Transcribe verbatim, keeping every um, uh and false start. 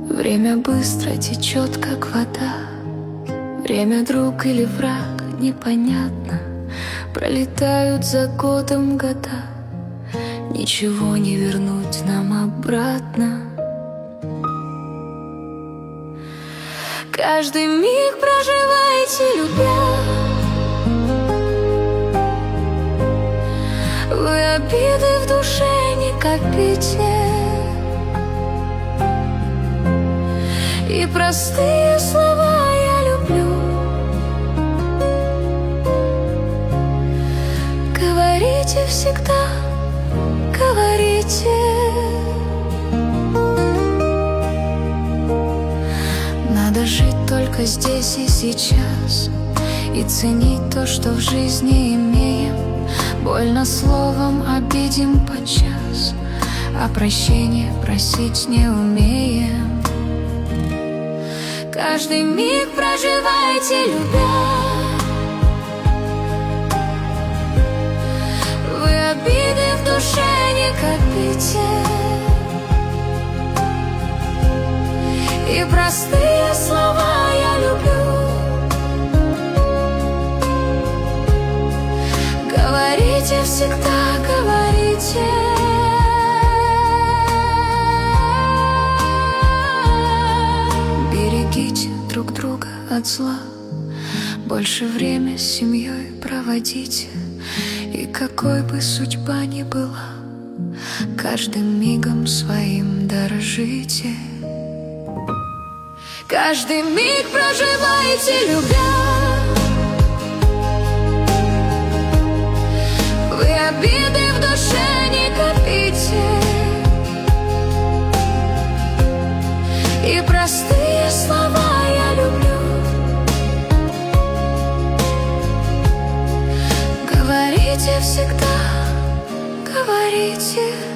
Время быстро течет, как вода. Время друг или враг, непонятно. Пролетают за годом года. Ничего не вернуть нам обратно. Каждый миг проживайте, любя. Вы обиды в душе не копите. И простые слова я люблю. Говорите всегда, говорите. Надо жить только здесь и сейчас и ценить то, что в жизни имеем. Больно словом обидим подчас, а прощения просить не умеем. Каждый миг проживайте, любя. Вы обиды в душе не копите. И простые слова я люблю. Говорите всегда, говорите. Берегите друг друга от зла. Больше время с семьей проводите. И какой бы судьба ни была, каждым мигом своим дорожите. Каждый миг проживайте, любя. Вы обиды в душе не копите. И простые слова я люблю. Говорите всегда, говорите.